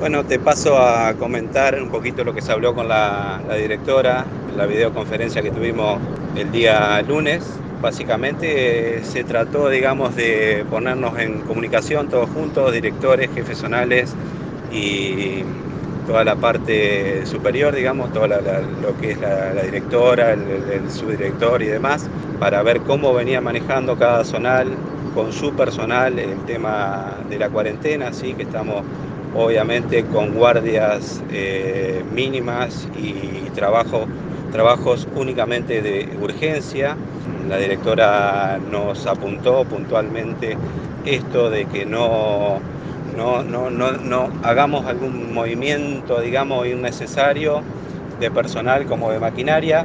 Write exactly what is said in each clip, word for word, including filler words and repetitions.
Bueno, te paso a comentar un poquito lo que se habló con la, la directora, la videoconferencia que tuvimos el día lunes. Básicamente eh, se trató, digamos, de ponernos en comunicación todos juntos, directores, jefes zonales y toda la parte superior, digamos, todo la, la, lo que es la, la directora, el, el, el subdirector y demás, para ver cómo venía manejando cada zonal con su personal el tema de la cuarentena, ¿sí? Que estamos obviamente con guardias eh, mínimas y trabajo, trabajos únicamente de urgencia. La directora nos apuntó puntualmente esto de que no, no, no, no, no hagamos algún movimiento, digamos, innecesario de personal como de maquinaria,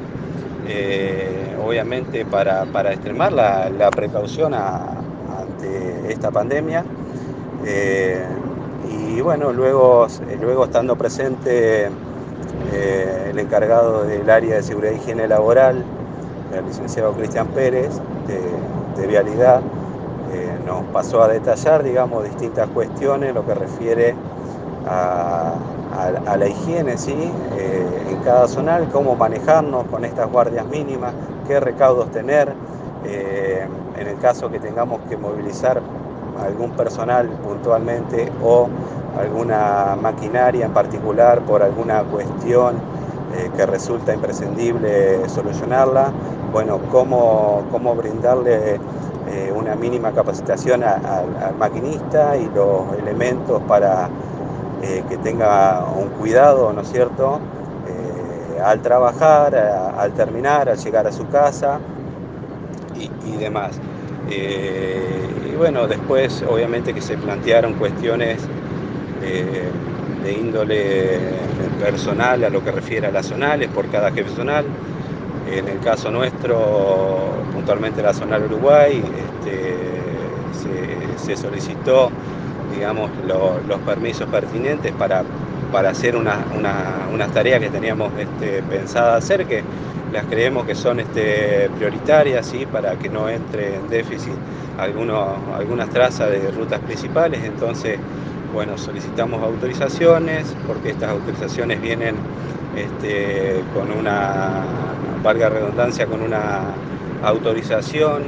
eh, obviamente para, para extremar la, la precaución a, ante esta pandemia. Eh, y bueno, luego, luego estando presente eh, el encargado del área de seguridad e higiene laboral, el licenciado Cristian Pérez, de, de Vialidad, eh, nos pasó a detallar, digamos, distintas cuestiones, lo que refiere a, a, a la higiene, ¿sí? Eh, en cada zonal, cómo manejarnos con estas guardias mínimas, qué recaudos tener, eh, en el caso que tengamos que movilizar algún personal puntualmente o alguna maquinaria en particular por alguna cuestión eh, que resulta imprescindible solucionarla, bueno, cómo, cómo brindarle eh, una mínima capacitación a, a, al maquinista y los elementos para eh, que tenga un cuidado, ¿no es cierto?, eh, al trabajar, a, al terminar, al llegar a su casa y, y demás. Eh, y bueno, después obviamente que se plantearon cuestiones eh, de índole personal a lo que refiere a las zonales por cada jefe zonal. En el caso nuestro, puntualmente la zonal Uruguay, este, se, se solicitó, digamos, lo, los permisos pertinentes para, para hacer una, una, unas tareas que teníamos este, pensadas hacer, que las creemos que son este, prioritarias, ¿sí? Para que no entre en déficit algunos, algunas trazas de rutas principales. Entonces, bueno, solicitamos autorizaciones, porque estas autorizaciones vienen este, con una, valga redundancia, con una autorización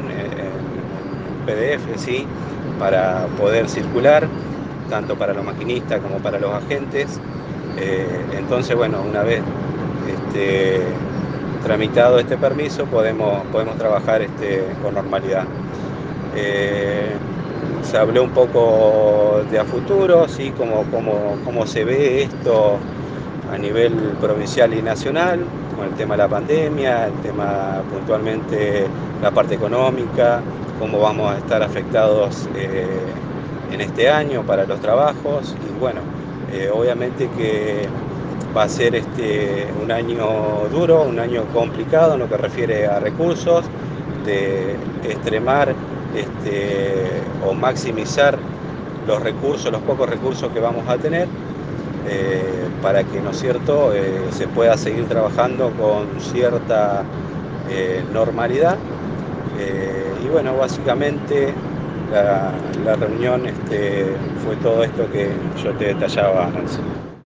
en P D F, ¿sí? Para poder circular, tanto para los maquinistas como para los agentes. Eh, entonces, bueno, una vez este, tramitado este permiso, podemos, podemos trabajar este, con normalidad. Eh, se habló un poco de a futuro, ¿sí? Cómo, cómo, cómo se ve esto a nivel provincial y nacional, con el tema de la pandemia, el tema puntualmente la parte económica, cómo vamos a estar afectados eh, en este año para los trabajos. Y bueno, eh, obviamente que va a ser este, un año duro, un año complicado en lo que refiere a recursos, de extremar este, o maximizar los recursos, los pocos recursos que vamos a tener, eh, para que, ¿no es cierto?, eh, se pueda seguir trabajando con cierta eh, normalidad. Eh, y bueno, básicamente la, la reunión este, fue todo esto que yo te detallaba, Nancy.